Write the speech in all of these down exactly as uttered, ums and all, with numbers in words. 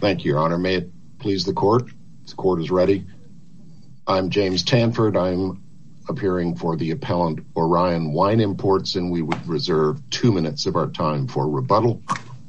Thank you, Your Honor. May it please the court? The court is ready. I'm James Tanford. I'm appearing for the appellant Orion Wine Imports, and we would reserve two minutes of our time for rebuttal.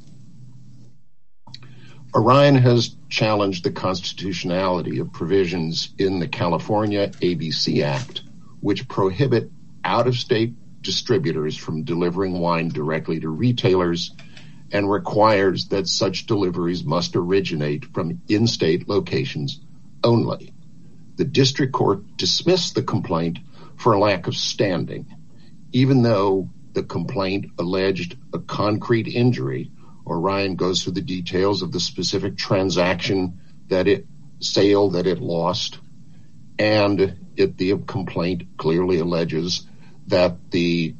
Orion has challenged the constitutionality of provisions in the California A B C Act, which prohibit out-of-state distributors from delivering wine directly to retailers and requires that such deliveries must originate from in-state locations only. The district court dismissed the complaint for a lack of standing, even though the complaint alleged a concrete injury. Orion goes through the details of the specific transaction that it sale that it lost, and it, the complaint clearly alleges that the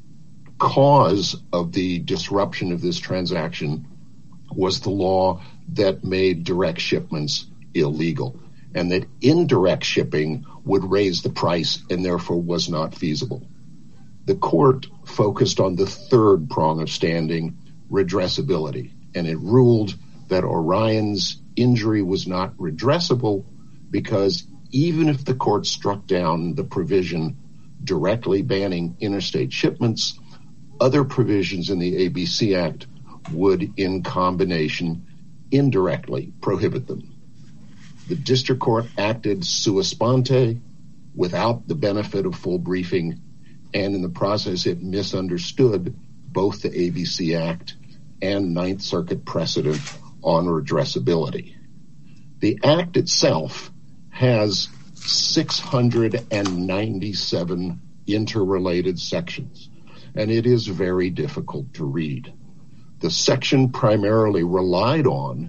cause of the disruption of this transaction was the law that made direct shipments illegal, and that indirect shipping would raise the price and therefore was not feasible. The court focused on the third prong of standing, redressability, and it ruled that Orion's injury was not redressable because even if the court struck down the provision directly banning interstate shipments, other provisions in the A B C Act would, in combination, indirectly prohibit them. The district court acted sua sponte, without the benefit of full briefing, and in the process it misunderstood both the A B C Act and Ninth Circuit precedent on redressability. The Act itself has six hundred ninety-seven interrelated sections, and it is very difficult to read. The section primarily relied on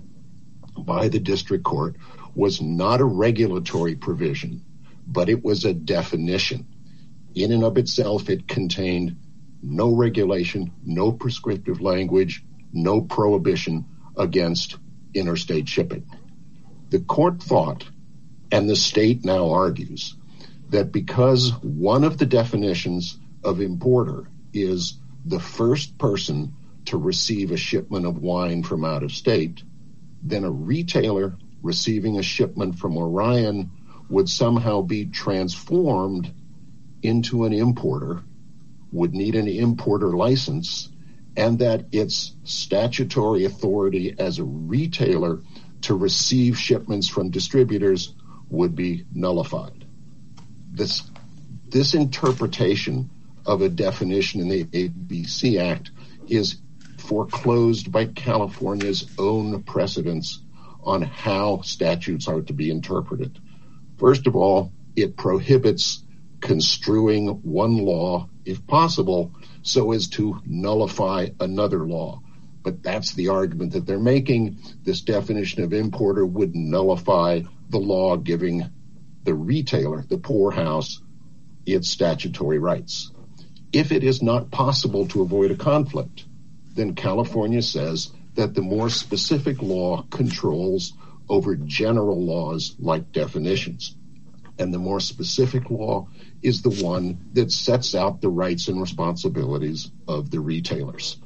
by the district court was not a regulatory provision, but it was a definition. In and of itself, it contained no regulation, no prescriptive language, no prohibition against interstate shipping. The court thought, and the state now argues, that because one of the definitions of importer is the first person to receive a shipment of wine from out of state, then a retailer receiving a shipment from Orion would somehow be transformed into an importer, would need an importer license, and that its statutory authority as a retailer to receive shipments from distributors would be nullified. This, this interpretation of a definition in the A B C Act is foreclosed by California's own precedents on how statutes are to be interpreted. First of all, it prohibits construing one law, if possible, so as to nullify another law. But that's the argument that they're making. This definition of importer would nullify the law giving the retailer, the poorhouse, its statutory rights. If it is not possible to avoid a conflict, then California says that the more specific law controls over general laws like definitions. And the more specific law is the one that sets out the rights and responsibilities of the retailers.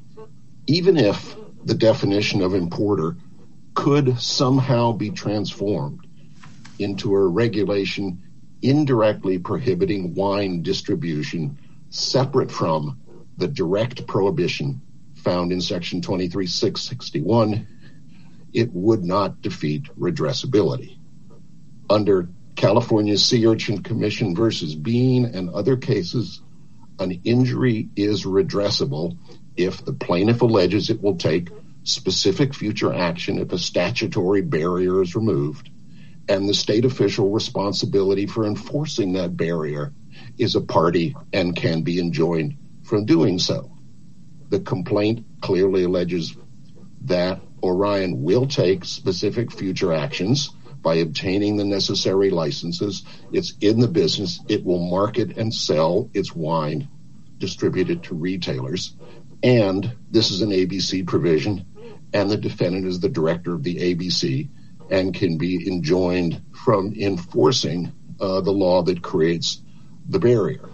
Even if the definition of importer could somehow be transformed into a regulation indirectly prohibiting wine distribution separate from the direct prohibition found in section twenty-three six sixty-one, it would not defeat redressability. Under California's Sea Urchin Commission versus Bean and other cases, an injury is redressable if the plaintiff alleges it will take specific future action if a statutory barrier is removed, and the state official responsibility for enforcing that barrier is a party and can be enjoined from doing so. The complaint clearly alleges that Orion will take specific future actions by obtaining the necessary licenses. It's in the business. It will market and sell its wine distributed to retailers. And this is an A B C provision, and the defendant is the director of the A B C and can be enjoined from enforcing uh, the law that creates the barrier.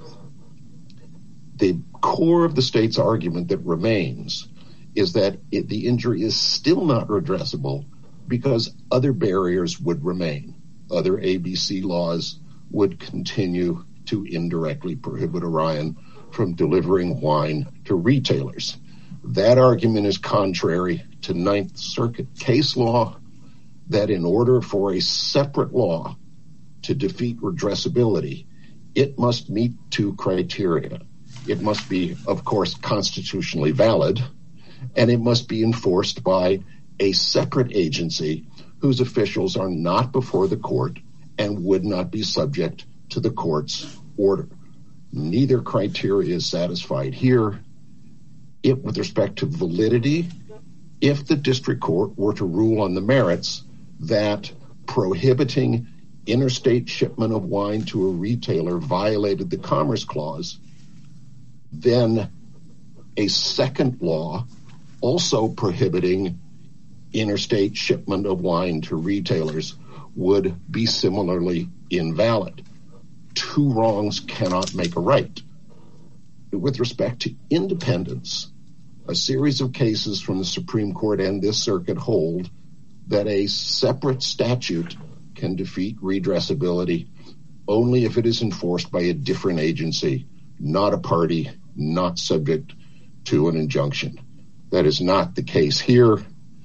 The core of the state's argument that remains is that it, the injury is still not redressable because other barriers would remain. Other A B C laws would continue to indirectly prohibit Orion from delivering wine to retailers. That argument is contrary to Ninth Circuit case law, that in order for a separate law to defeat redressability, it must meet two criteria. It must be, of course, constitutionally valid, and it must be enforced by a separate agency whose officials are not before the court and would not be subject to the court's order. Neither criteria is satisfied here. If, with respect to validity, if the district court were to rule on the merits that prohibiting interstate shipment of wine to a retailer violated the Commerce Clause, then a second law also prohibiting interstate shipment of wine to retailers would be similarly invalid. Two wrongs cannot make a right. With respect to independence, a series of cases from the Supreme Court and this circuit hold that a separate statute can defeat redressability only if it is enforced by a different agency, not a party, not subject to an injunction. That is not the case here.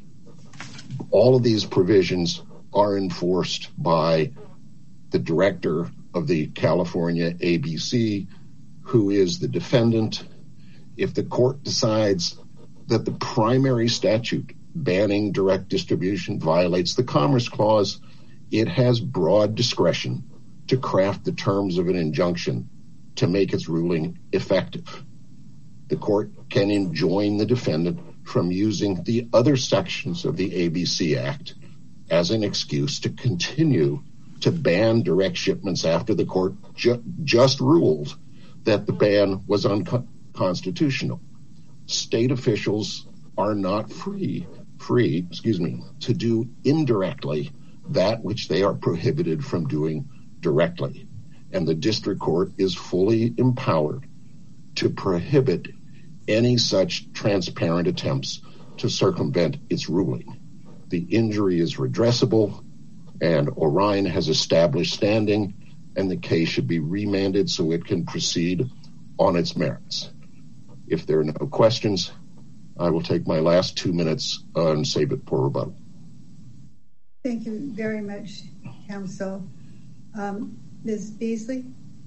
All of these provisions are enforced by the director of the California A B C, who is the defendant. If the court decides that the primary statute banning direct distribution violates the Commerce Clause, it has broad discretion to craft the terms of an injunction to make its ruling effective. The court can enjoin the defendant from using the other sections of the A B C Act as an excuse to continue to ban direct shipments after the court ju- just ruled that the ban was unconstitutional. State officials are not free, free, excuse me, to do indirectly that which they are prohibited from doing directly. And the district court is fully empowered to prohibit any such transparent attempts to circumvent its ruling. The injury is redressable, and Orion has established standing, and the case should be remanded so it can proceed on its merits. If there are no questions, I will take my last two minutes and save it for rebuttal. Thank you very much, Counsel. Um, Miz Beasley?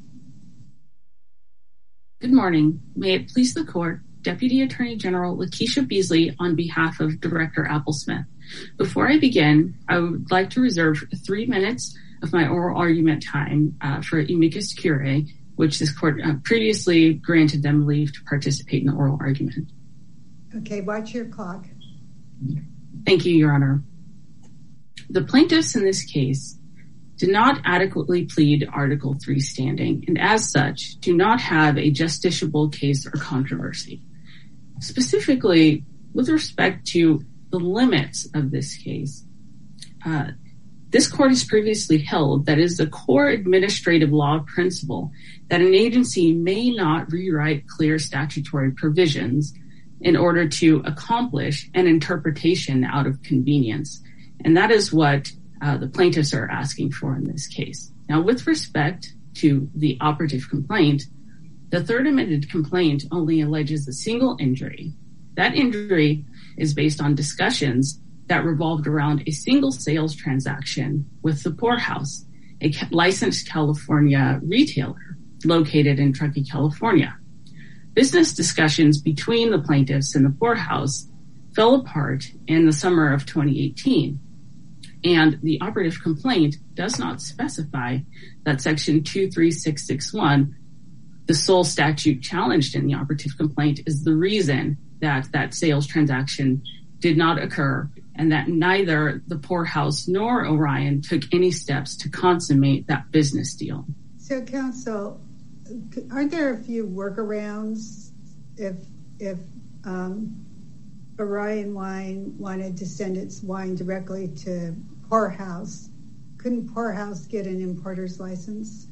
Good morning. May it please the court, Deputy Attorney General Lakeisha Beasley on behalf of Director Applesmith. Before I begin, I would like to reserve three minutes of my oral argument time uh, for amicus curiae, which this court uh, previously granted them leave to participate in the oral argument. Okay, watch your clock. Thank you, Your Honor. The plaintiffs in this case did not adequately plead Article three standing, and as such, do not have a justiciable case or controversy. Specifically, with respect to the limits of this case, uh, this court has previously held that it is a core administrative law principle that an agency may not rewrite clear statutory provisions in order to accomplish an interpretation out of convenience. And that is what uh, the plaintiffs are asking for in this case. Now, with respect to the operative complaint, the third amended complaint only alleges a single injury. That injury is based on discussions that revolved around a single sales transaction with the Poorhouse, a licensed California retailer located in Truckee, California. Business discussions between the plaintiffs and the Poorhouse fell apart in the summer of twenty eighteen, and the operative complaint does not specify that Section two three six six one, the sole statute challenged in the operative complaint, is the reason that that sales transaction did not occur, and that neither the Poorhouse nor Orion took any steps to consummate that business deal. So, counsel, aren't there a few workarounds if if um, Orion Wine wanted to send its wine directly to Poorhouse? Couldn't Poorhouse get an importer's license?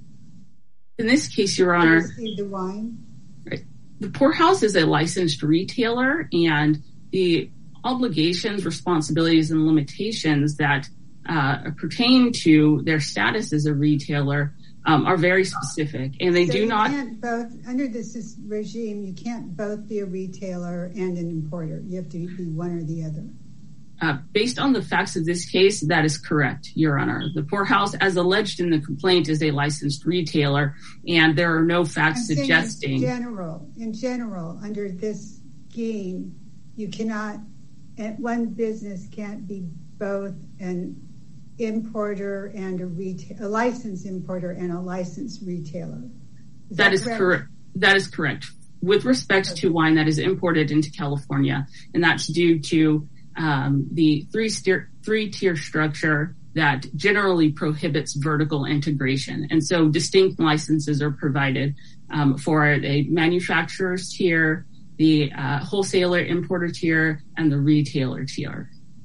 In this case, Your Honor, receive the wine? Right. The Poorhouse is a licensed retailer, and the obligations, responsibilities, and limitations that uh, pertain to their status as a retailer um, are very specific, and they so do you not. Can't both, under this regime, you can't both be a retailer and an importer. You have to be one or the other. Uh, based on the facts of this case, that is correct, Your Honor. The Poorhouse, as alleged in the complaint, is a licensed retailer, and there are no facts I'm suggesting. In general, in general, under this scheme, you cannot, one business can't be both an importer and a retail, a licensed importer and a licensed retailer. Is that, that is correct? correct. That is correct. With respect okay. to wine that is imported into California, and that's due to um, the three-tier three-tier structure that generally prohibits vertical integration. And so distinct licenses are provided um, for a manufacturer's tier, the uh, wholesaler importer tier, and the retailer tier.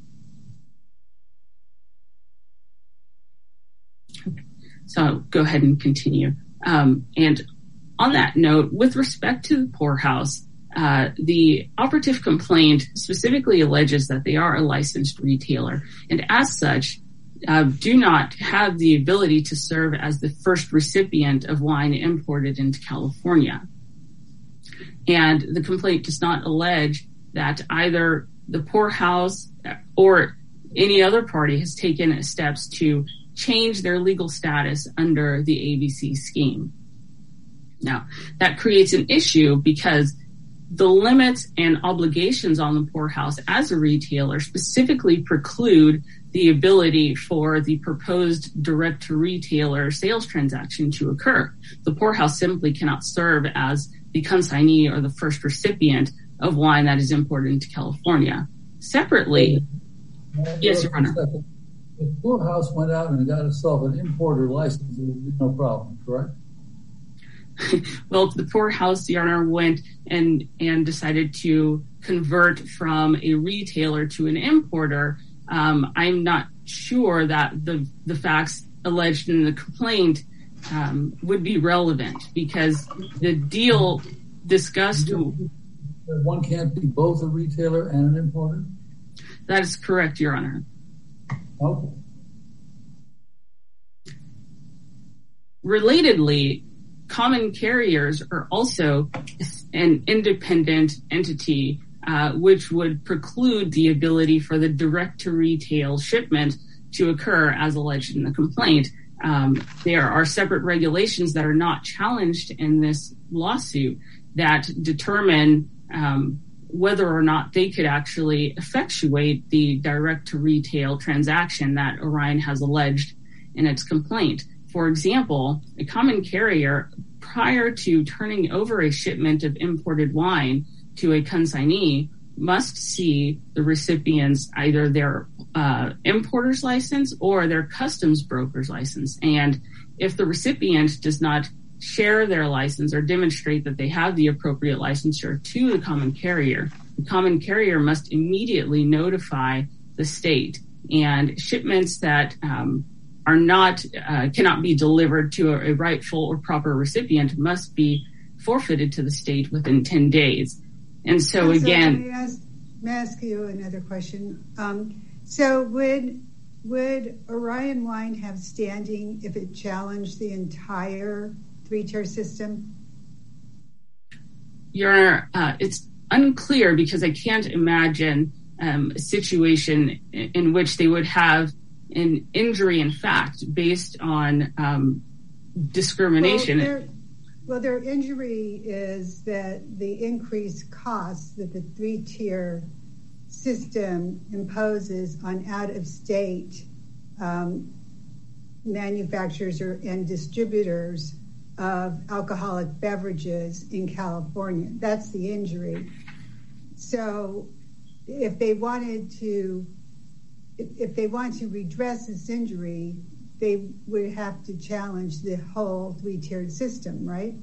So I'll go ahead and continue. Um, and on that note, with respect to the Poorhouse, uh, the operative complaint specifically alleges that they are a licensed retailer, and as such, uh, do not have the ability to serve as the first recipient of wine imported into California. And the complaint does not allege that either the Poorhouse or any other party has taken steps to change their legal status under the A B C scheme. Now, that creates an issue because the limits and obligations on the Poorhouse as a retailer specifically preclude the ability for the proposed direct-to-retailer sales transaction to occur. The Poorhouse simply cannot serve as the consignee or the first recipient of wine that is imported into California. Separately, yes, Your Honor. If Poorhouse went out and got itself an importer license, there would be no problem, correct? Well, the Poorhouse, Your Honor, went and and decided to convert from a retailer to an importer. Um, I'm not sure that the the facts alleged in the complaint um, would be relevant because the deal discussed. One can't be both a retailer and an importer? That is correct, Your Honor. Okay. Relatedly, common carriers are also an independent entity, uh, which would preclude the ability for the direct-to-retail shipment to occur as alleged in the complaint. Um, there are separate regulations that are not challenged in this lawsuit that determine um, whether or not they could actually effectuate the direct-to-retail transaction that Orion has alleged in its complaint. For example, a common carrier, prior to turning over a shipment of imported wine to a consignee, must see the recipient's either their uh, importer's license or their customs broker's license. And if the recipient does not share their license or demonstrate that they have the appropriate licensure to the common carrier, the common carrier must immediately notify the state. And shipments that um, are not uh, cannot be delivered to a, a rightful or proper recipient must be forfeited to the state within ten days. And so, so again, may I, ask, may I ask you another question? Um, so would would Orion Wine have standing if it challenged the entire three-tier system? Your Honor, uh, it's unclear because I can't imagine um, a situation in, in which they would have an injury in fact based on um, discrimination. Well, their, well, their injury is that the increased costs that the three-tier system imposes on out-of-state um, manufacturers or, and distributors of alcoholic beverages in California. That's the injury. So if they wanted to If they want to redress this injury, they would have to challenge the whole three-tiered system, right?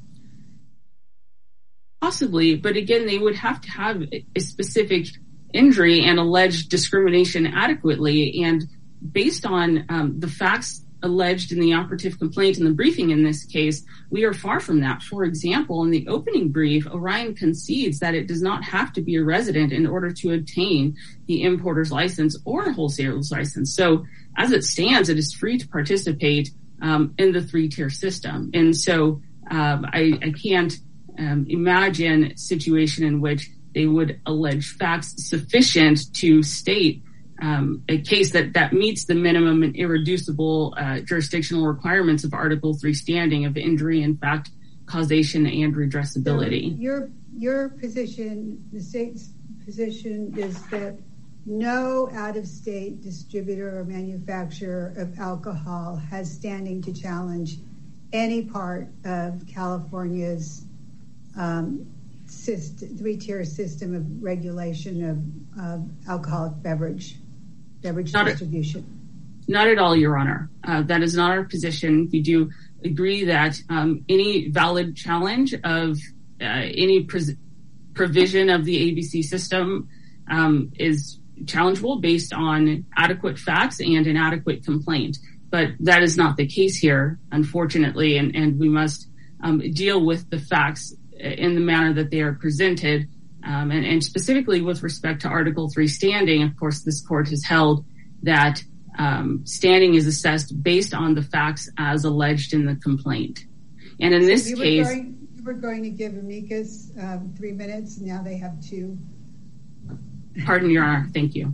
Possibly, but again, they would have to have a specific injury and allege discrimination adequately. And based on um, the facts alleged in the operative complaint in the briefing in this case, we are far from that. For example, in the opening brief, Orion concedes that it does not have to be a resident in order to obtain the importer's license or wholesaler's license. So as it stands, it is free to participate um, in the three-tier system. And so um, I, I can't um, imagine a situation in which they would allege facts sufficient to state um, a case that, that meets the minimum and irreducible uh, jurisdictional requirements of Article three standing of injury, in fact, causation, and redressability. So your your position, the state's position, is that no out-of-state distributor or manufacturer of alcohol has standing to challenge any part of California's um, system, three-tier system of regulation of, of alcoholic beverage beverage not distribution. A, not at all, Your Honor. Uh, that is not our position. We do agree that um, any valid challenge of uh, any pres- provision of the A B C system um, is challengeable based on adequate facts and an adequate complaint. But that is not the case here, unfortunately, and, and we must um, deal with the facts in the manner that they are presented. Um, and, and specifically with respect to Article three standing, of course, this court has held that um, standing is assessed based on the facts as alleged in the complaint. And in so this you case... Were going, you were going to give amicus um, three minutes, now they have two. Pardon, Your Honor. Thank you.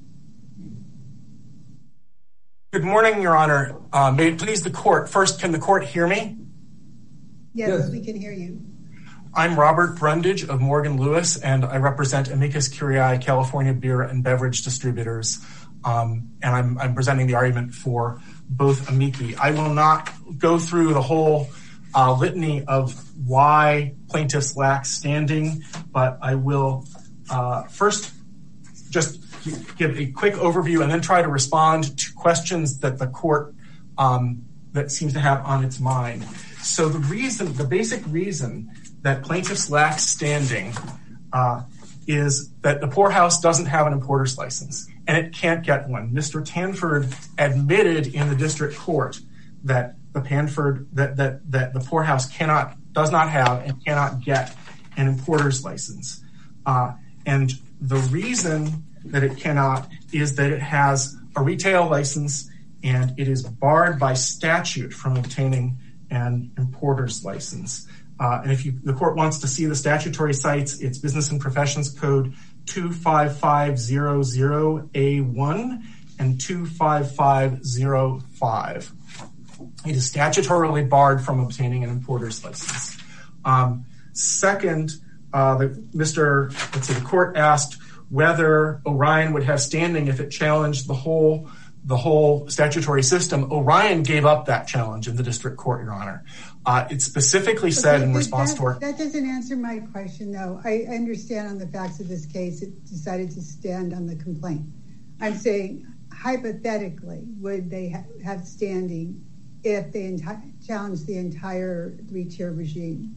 Good morning, Your Honor. Uh, may it please the court. First, can the court hear me? Yes, yes, we can hear you. I'm Robert Brundage of Morgan Lewis, and I represent Amicus Curiae California Beer and Beverage Distributors. Um, and I'm, I'm presenting the argument for both amici. I will not go through the whole uh, litany of why plaintiffs lack standing, but I will uh, first just give a quick overview and then try to respond to questions that the court um, that seems to have on its mind. So the reason, the basic reason that plaintiffs lack standing uh, is that the poorhouse doesn't have an importer's license and it can't get one. Mister Tanford admitted in the district court that the Panford that that that the poorhouse cannot does not have and cannot get an importer's license. Uh, and the reason that it cannot is that it has a retail license and it is barred by statute from obtaining an importer's license. Uh, and if you, the court wants to see the statutory sites, it's Business and Professions Code two five five zero zero A one and two five five zero five. It is statutorily barred from obtaining an importer's license. Um, second, uh, the, Mister Let's see, the court asked whether Orion would have standing if it challenged the whole the whole statutory system. Orion gave up that challenge in the district court, Your Honor. Uh, it specifically said okay, in response that, to our... That doesn't answer my question, though. I understand on the facts of this case, it decided to stand on the complaint. I'm saying, hypothetically, would they ha- have standing if they enti- challenged the entire three-tier regime?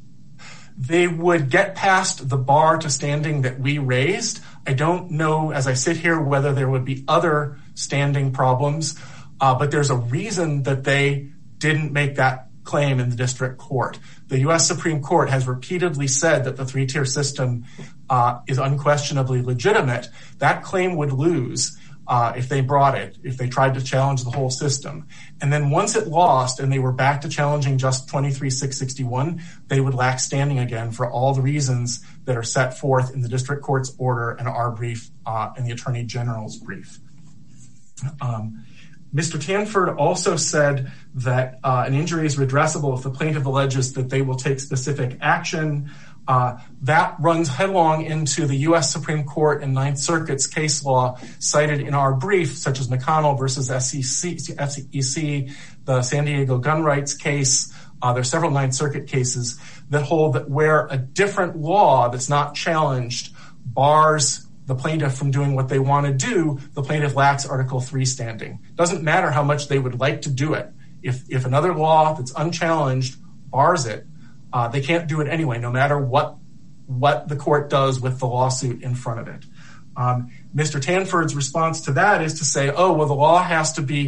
They would get past the bar to standing that we raised. I don't know, as I sit here, whether there would be other standing problems, uh, but there's a reason that they didn't make that claim in the district court. The U S Supreme Court has repeatedly said that the three-tier system uh, is unquestionably legitimate. That claim would lose uh, if they brought it, if they tried to challenge the whole system. And then once it lost and they were back to challenging just twenty-three six sixty-one, they would lack standing again for all the reasons that are set forth in the district court's order and our brief uh, and the Attorney General's brief. Um, Mister Tanford also said that uh, an injury is redressable if the plaintiff alleges that they will take specific action. Uh, that runs headlong into the U S Supreme Court and Ninth Circuit's case law cited in our brief, such as McConnell versus S E C, the San Diego gun rights case. Uh, there are several Ninth Circuit cases that hold that where a different law that's not challenged bars the plaintiff from doing what they want to do, the plaintiff lacks Article three standing. Doesn't matter how much they would like to do it. If if another law that's unchallenged bars it, uh, they can't do it anyway, no matter what what the court does with the lawsuit in front of it. Um, Mister Tanford's response to that is to say, oh, well, the law has to be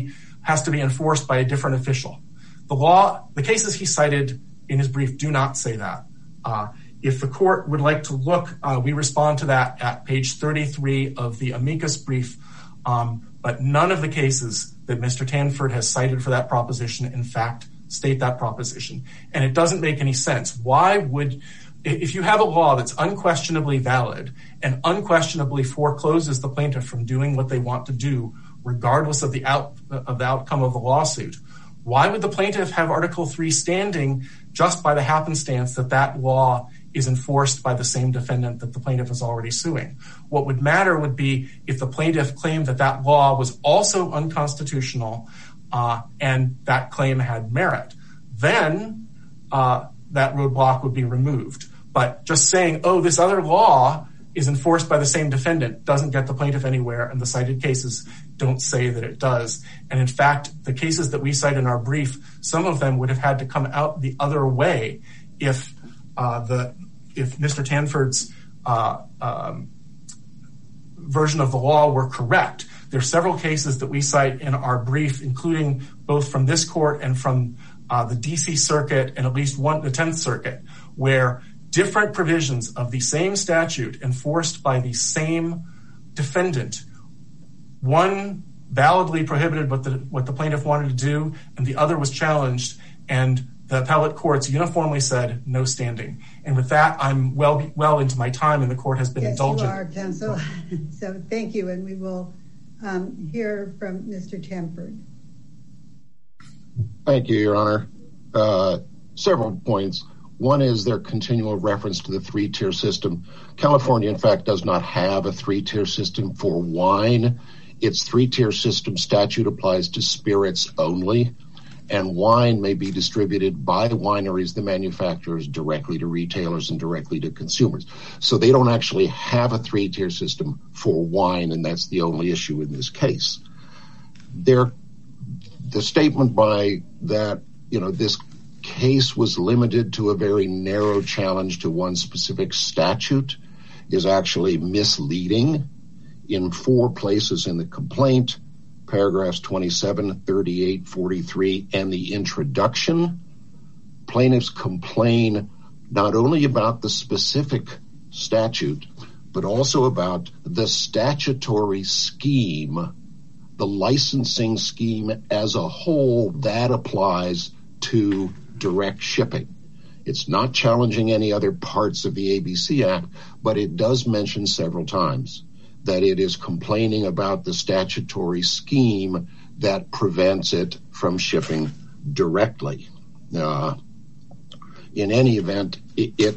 has to be enforced by a different official. The law, the cases he cited in his brief do not say that. Uh, if the court would like to look, uh, we respond to that at page thirty-three of the amicus brief. Um, but none of the cases that Mister Tanford has cited for that proposition, in fact, state that proposition. And it doesn't make any sense. Why would, if you have a law that's unquestionably valid and unquestionably forecloses the plaintiff from doing what they want to do, regardless of the out of the outcome of the lawsuit, why would the plaintiff have Article three standing just by the happenstance that that law is enforced by the same defendant that the plaintiff is already suing? What would matter would be if the plaintiff claimed that that law was also unconstitutional uh, and that claim had merit. Then uh, that roadblock would be removed. But just saying, oh, this other law is enforced by the same defendant doesn't get the plaintiff anywhere, and the cited cases don't say that it does. And in fact, the cases that we cite in our brief, some of them would have had to come out the other way if uh, the if Mister Tanford's uh, um, version of the law were correct. There are several cases that we cite in our brief, including both from this court and from uh, the D C Circuit and at least one, the tenth Circuit, where different provisions of the same statute enforced by the same defendant, one validly prohibited what the what the plaintiff wanted to do, and the other was challenged, and the appellate courts uniformly said no standing. And with that, I'm well well into my time, and the court has been yes, indulgent. You are, counsel. So thank you, and we will um, hear from Mister Tanford. Thank you, Your Honor. Uh, several points. One is their continual reference to the three-tier system. California, in fact, does not have a three-tier system for wine. Its three-tier system statute applies to spirits only, and wine may be distributed by wineries, the manufacturers, directly to retailers and directly to consumers. So they don't actually have a three-tier system for wine, and that's the only issue in this case. There, the statement by that, you know, this case was limited to a very narrow challenge to one specific statute is actually misleading. In four places in the complaint, paragraphs twenty-seven, thirty-eight, forty-three, and the introduction, plaintiffs complain not only about the specific statute, but also about the statutory scheme, the licensing scheme as a whole that applies to direct shipping. It's not challenging any other parts of the A B C Act, but it does mention several times that it is complaining about the statutory scheme that prevents it from shipping directly. Uh, in any event, it, it,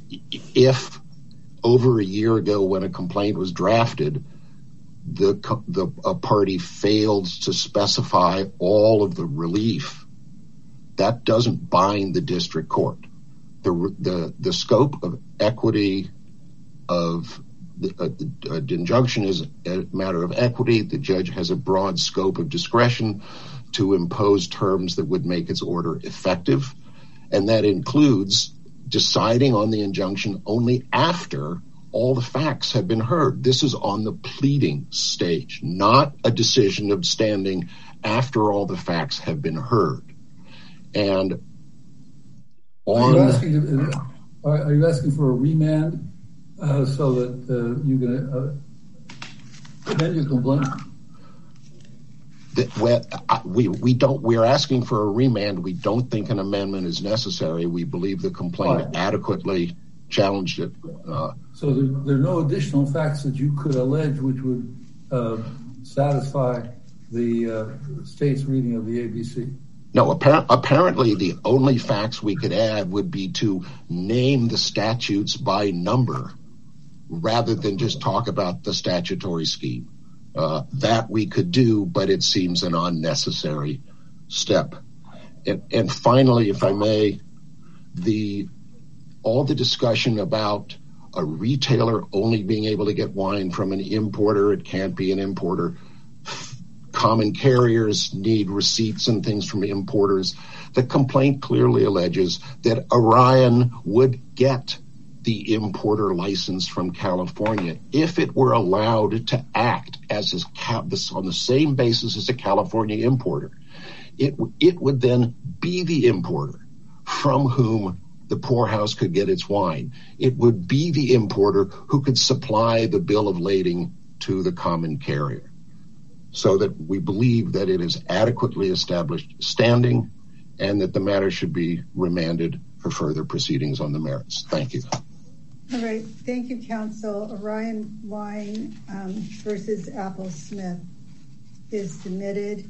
if over a year ago when a complaint was drafted, the, the a party failed to specify all of the relief, that doesn't bind the district court. The the the scope of equity of the, uh, the uh, injunction is a matter of equity. The judge has a broad scope of discretion to impose terms that would make its order effective, and that includes deciding on the injunction only after all the facts have been heard. This is on the pleading stage, not a decision of standing after all the facts have been heard. And on, are you asking, to, are you asking for a remand uh, so that uh, you can uh, amend your complaint? That we we don't. We're asking for a remand. We don't think an amendment is necessary. We believe the complaint right. adequately challenged it. Uh, so there, there are no additional facts that you could allege which would uh, satisfy the uh, state's reading of the A B C. No, appar- apparently the only facts we could add would be to name the statutes by number rather than just talk about the statutory scheme. Uh, that we could do, but it seems an unnecessary step. And, and finally, if I may, the all the discussion about a retailer only being able to get wine from an importer, it can't be an importer. Common carriers need receipts and things from importers. The complaint clearly alleges that Orion would get the importer license from California, if it were allowed to act as a, on the same basis as a California importer, it, it would then be the importer from whom the poorhouse could get its wine. It would be the importer who could supply the bill of lading to the common carrier, so that we believe that it is adequately established standing and that the matter should be remanded for further proceedings on the merits. Thank you. All right. Thank you, counsel. Orion Wine um, versus Apple Smith is submitted.